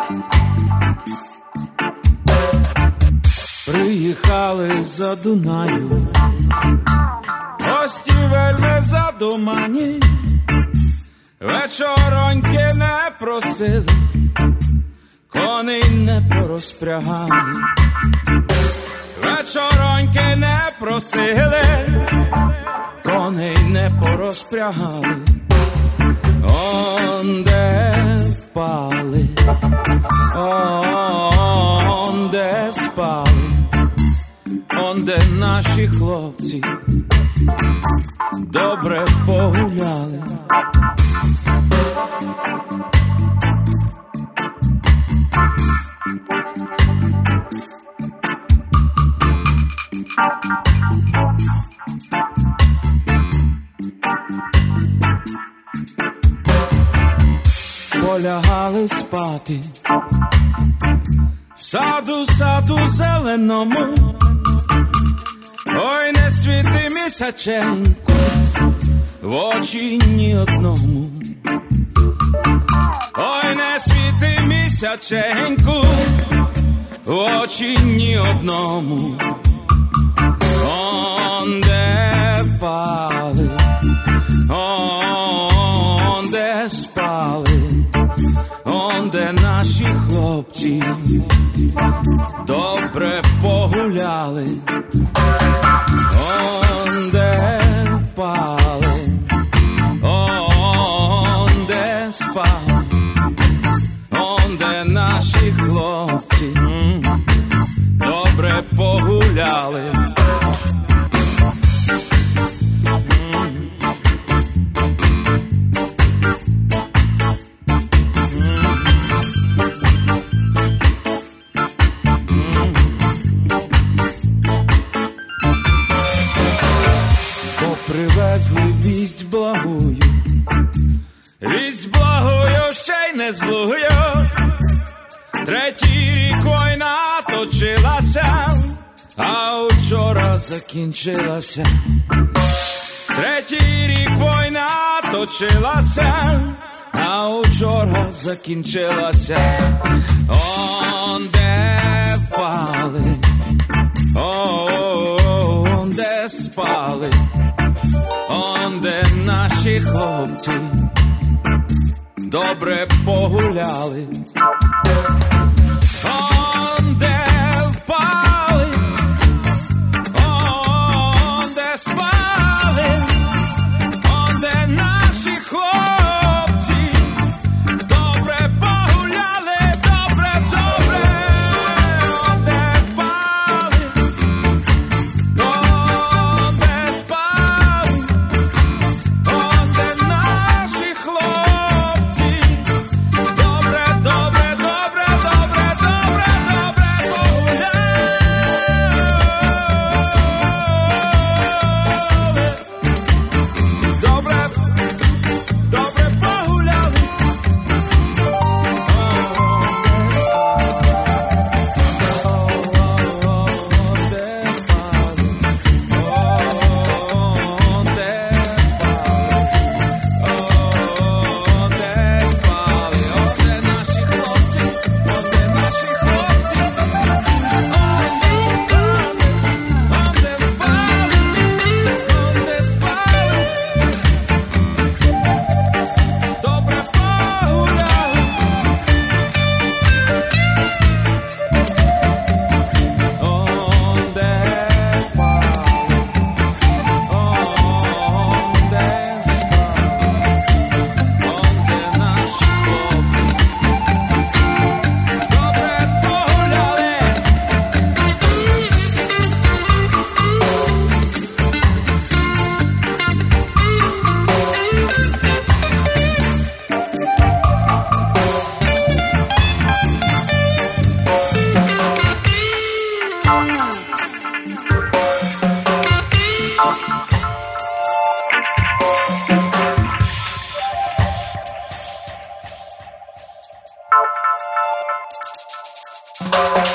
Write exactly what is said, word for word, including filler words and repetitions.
Приїхали за Дунаю, гості вельми задумані, вечороньки не просили, коней не порозпрягали. Вечороньки не просили, коней не порозпрягали. Онде впали, онде спали, онде наші хлопці добре погуляли. Полягали спати в саду, саду зеленому. Ой, не світи місяченьку в очі ні одному. Ой, не світи місяченьку в очі ні одному. Онде впали, онде спали, онде наші хлопці добре погуляли. Онде впали, онде спали, онде наші хлопці добре погуляли. Привезли вість благую, вість благую, ще й не злую. Третій рік війна точилася, а вчора закінчилася. Третій рік війна точилася, а вчора закінчилася. Онде впали, онде спали, онде наші хлопці добре погуляли. Онде впали, онде спали, онде наші хлопці добре погуляли, добре, добре. Онде впали, онде спали, онде наші хлопці добре, добре, добре, добре, добре, добре погуляли. Добре, добре погуляли. Bye.